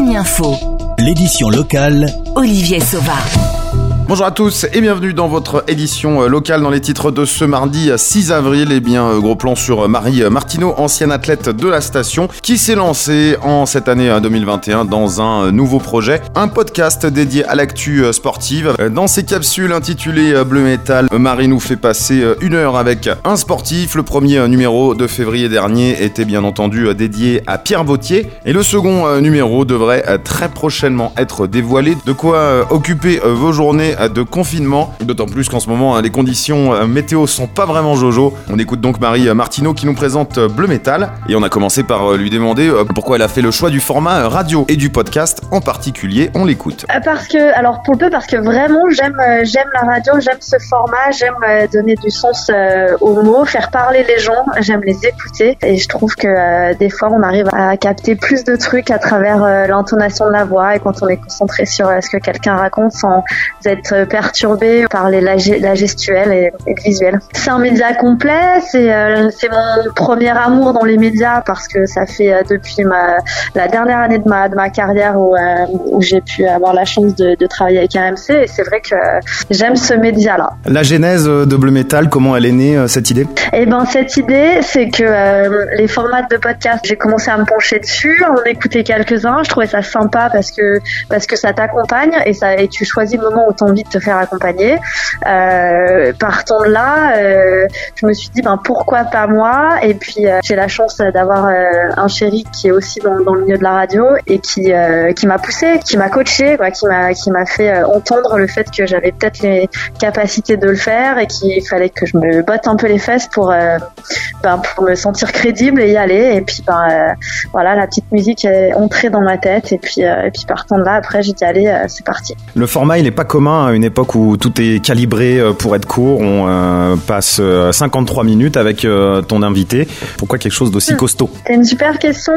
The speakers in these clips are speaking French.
Morning Info. L'édition locale. Olivier Sauva. Bonjour à tous et bienvenue dans votre édition locale. Dans les titres de ce mardi 6 avril, gros plan sur Marie Martineau, ancienne athlète de la station, qui s'est lancée en cette année 2021 dans un nouveau projet, un podcast dédié à l'actu sportive. Dans ses capsules intitulées Bleu Métal, Marie nous fait passer une heure avec un sportif. Le premier numéro de février dernier était bien entendu dédié à Pierre Vautier et le second numéro devrait très prochainement être dévoilé. De quoi occuper vos journées de confinement, d'autant plus qu'en ce moment les conditions météo sont pas vraiment jojo. On écoute donc Marie Martineau qui nous présente Bleu Métal et on a commencé par lui demander pourquoi elle a fait le choix du format radio et du podcast en particulier. On l'écoute. Parce que vraiment j'aime la radio, j'aime ce format, j'aime donner du sens aux mots, faire parler les gens, j'aime les écouter et je trouve que des fois on arrive à capter plus de trucs à travers l'intonation de la voix et quand on est concentré sur ce que quelqu'un raconte sans être perturbé par la gestuelle et le visuel. C'est un média complet, c'est mon premier amour dans les médias parce que ça fait depuis la dernière année de ma carrière où j'ai pu avoir la chance de travailler avec RMC et c'est vrai que j'aime ce média-là. La genèse de Bleu Métal, comment elle est née cette idée ? Cette idée, c'est que les formats de podcast, j'ai commencé à me pencher dessus, en écouter quelques-uns, je trouvais ça sympa parce que ça t'accompagne et tu choisis le moment où t'as envie de te faire accompagner. Partant de là, je me suis dit pourquoi pas moi, et puis j'ai la chance d'avoir un chéri qui est aussi dans le milieu de la radio et qui m'a poussé, qui m'a coaché, qui m'a fait entendre le fait que j'avais peut-être les capacités de le faire et qu'il fallait que je me botte un peu les fesses pour me sentir crédible et y aller. Et puis voilà, la petite musique est entrée dans ma tête et puis partant de là, après j'ai dit allez, c'est parti. Le format il est pas commun à une époque où tout est calibré pour être court. On passe 53 minutes avec ton invité. Pourquoi quelque chose d'aussi costaud ? C'est une super question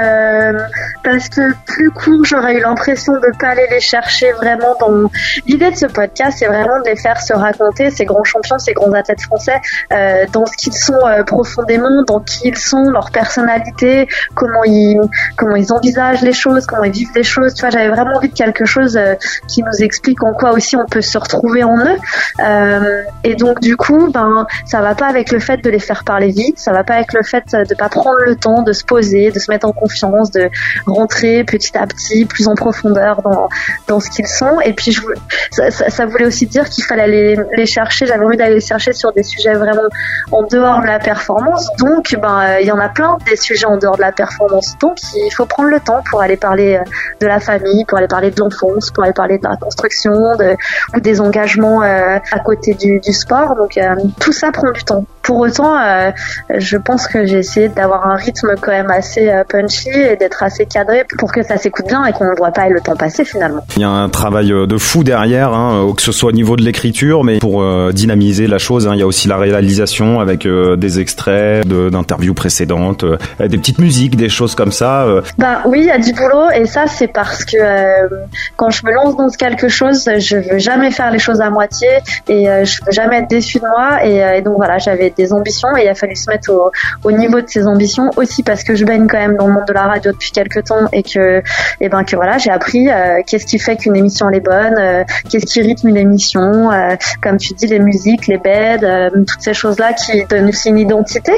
parce que plus court, j'aurais eu l'impression de pas aller les chercher vraiment dans l'idée de ce podcast. C'est vraiment de les faire se raconter ces grands champions, ces grands athlètes français dans ce qu'ils sont profondément, dans qui ils sont, leur personnalité, comment ils envisagent les choses, comment ils vivent les choses. Tu vois, j'avais vraiment envie de quelque chose qui nous explique en quoi aussi on peut se retrouver en eux. Et donc du coup, ça va pas avec le fait de les faire parler vite, ça va pas avec le fait de pas prendre le temps de se poser, de se mettre en confiance, de rentrer petit à petit, plus en profondeur dans ce qu'ils sont. Et puis ça voulait aussi dire qu'il fallait aller les chercher. J'avais envie d'aller les chercher sur des sujets vraiment en dehors de la performance. Donc il y en a plein des sujets en dehors de la performance. Donc il faut prendre le temps pour aller parler de la famille, pour aller parler de l'enfance, pour aller parler de la construction, ou des engagements à côté du sport. Donc tout ça prend du temps. Pour autant, je pense que j'ai essayé d'avoir un rythme quand même assez punchy et d'être assez cadré pour que ça s'écoute bien et qu'on ne voit pas le temps passer finalement. Il y a un travail de fou derrière, que ce soit au niveau de l'écriture, mais pour dynamiser la chose, il y a aussi la réalisation avec des extraits d'interviews précédentes, des petites musiques, des choses comme ça. Oui, il y a du boulot et ça c'est parce que quand je me lance dans quelque chose, je veux jamais faire les choses à moitié et je veux jamais être déçue de moi et donc voilà, j'avais des ambitions et il a fallu se mettre au niveau de ces ambitions aussi parce que je baigne quand même dans le monde de la radio depuis quelques temps et que voilà, j'ai appris qu'est-ce qui fait qu'une émission elle est bonne, qu'est-ce qui rythme une émission, comme tu dis, les musiques, les beds, toutes ces choses-là qui donnent aussi une identité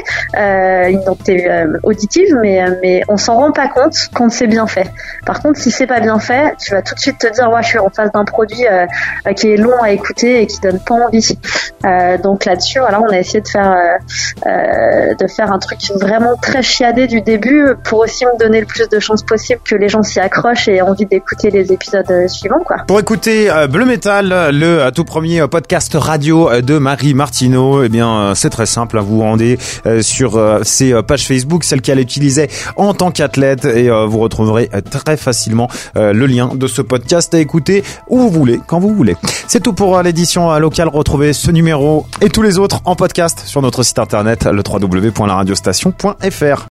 auditive, mais on s'en rend pas compte quand c'est bien fait. Par contre, si c'est pas bien fait, tu vas tout de suite te dire je suis en face d'un produit qui est long à écouter et qui donne pas envie. Donc là-dessus, voilà, on a essayé de faire un truc vraiment très chiadé du début pour aussi me donner le plus de chances possible que les gens s'y accrochent et aient envie d'écouter les épisodes suivants, quoi. Pour écouter Bleu Métal, le tout premier podcast radio de Marie Martineau, c'est très simple, vous vous rendez sur ses pages Facebook, celle qu'elle utilisait en tant qu'athlète et vous retrouverez très facilement le lien de ce podcast à écouter où vous voulez, quand vous voulez. C'est tout pour l'édition locale. Retrouvez ce numéro et tous les autres en podcast sur notre site internet, le www.laradiostation.fr.